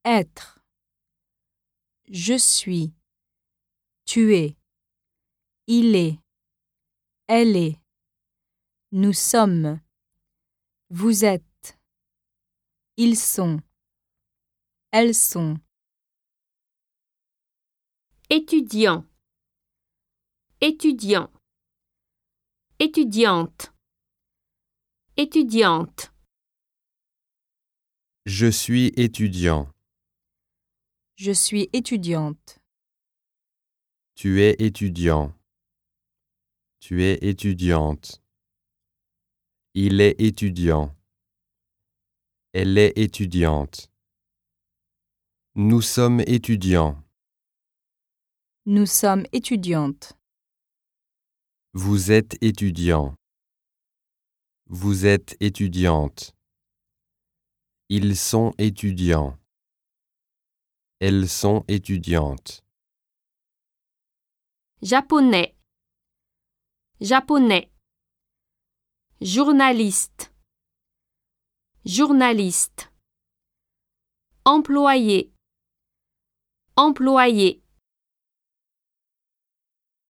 Être. Je suis. Tu es. Il est. Elle est. Nous sommes. Vous êtes. Ils sont. Elles sont. Étudiant. Étudiant. Étudiante. Étudiante. Je suis étudiant. Je suis étudiante. Tu es étudiant. Tu es étudiante. Il est étudiant. Elle est étudiante. Nous sommes étudiants. Nous sommes étudiantes. Vous êtes étudiant. Vous êtes étudiante. Ils sont étudiants. Elles sont étudiantes. Japonais. Japonais. Journaliste. Journaliste. Employé. Employé.